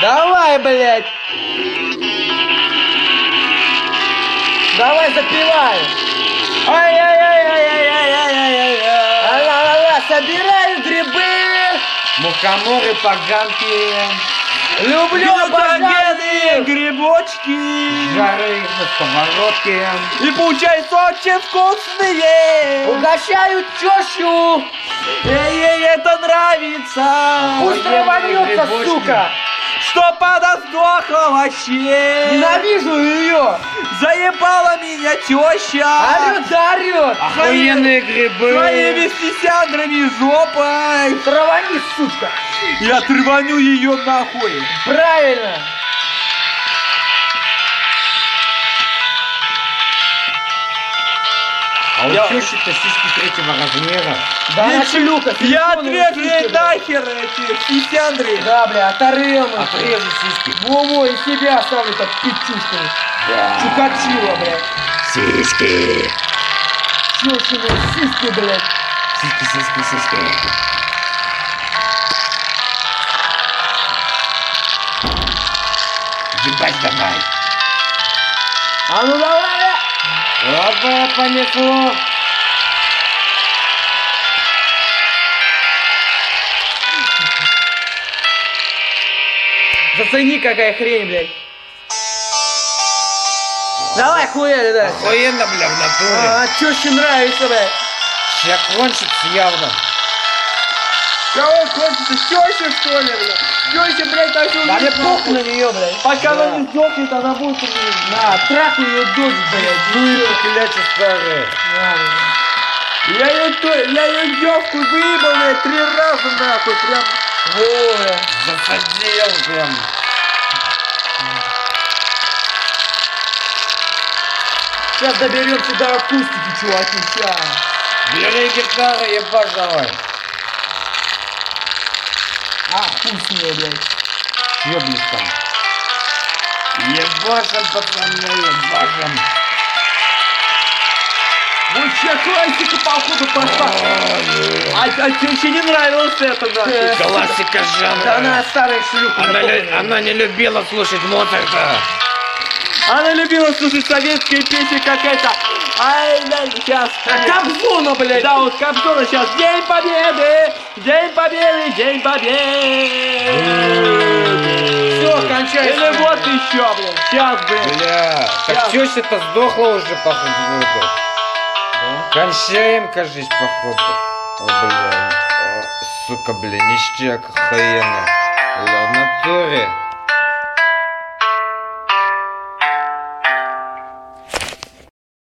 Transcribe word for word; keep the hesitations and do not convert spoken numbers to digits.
Давай, блядь. Давай, запивай. Ай-яй-яй-яй-яй-яй-яй-яй. Ла-ла-ла, собираю грибы. Мухоморы, поганки. Люблю Мутагены, поганки. грибочки. Жары на сковородке. И получается очень вкусные. Угощаю тещу. Ей это нравится. Пусть рванется, Грибочки. сука. Чтоб она сдохла вообще. Ненавижу ее. Заебала меня теща. Орет, да орет. Охуенные грибы. Своими стисяндрами жопой. Травани, сучка. Я отрываню ее нахуй. Правильно. А у Я- тещи-то сиськи третьего размера. Да она шлюха. Я силиконовые отрежу ей сиськи, бля. нахер эти стисяндры. Да, бля, оторвем их. Отрежу сиськи. Во-во, и себя оставлю так пятюшками. Чукачила, блядь. Сиськи. Чёшины сиськи, блядь. Сиськи, сиськи, сиськи. Ебать давай. А ну давай, Опа, понесло. зацени, какая хрень, блядь. Давай, хуяли, да. Охуенно, бля, в натуре. А, тёще нравится, блядь. Сейчас кончится явно. Кого кончится? Теща, что ли, бля? Теща, блядь, так Да мне похуй на неё, блядь. Пока она не сдохнет, она будет у меня. На, трахай её дочь, блядь. Ну и похилячи старые. На, блядь. Я ее, я ее девку выебал, блядь, три раза нахуй, прям. Во, бля. Засадил прям. Сейчас доберемся до акустики, чуваки, ща. Бери гитару, ебать давай. А, хуй с неё, блядь. Ёбнись там. Ебашим, пацаны, ебашим. Вообще классика, походу, пошла. А, а тебе не нравилось это, нахуй? Классика жанра. Да она старая шлюха. Она, лю- запомнила. она не любила слушать Моцарта. Она любила слушать советские песни, как это. Ай, да, сейчас. А Кобзона, блядь. Да, вот Кобзона сейчас. День Победы! День Победы! День Победы! Всё, кончается. Или вот еще, блин. Сейчас, блин. Бля, так Щас. теща-то сдохла уже, походу. Кончаем, кажись, походу. О, бля. О, сука, бля, ништяк, охуенно. Бля, в натуре.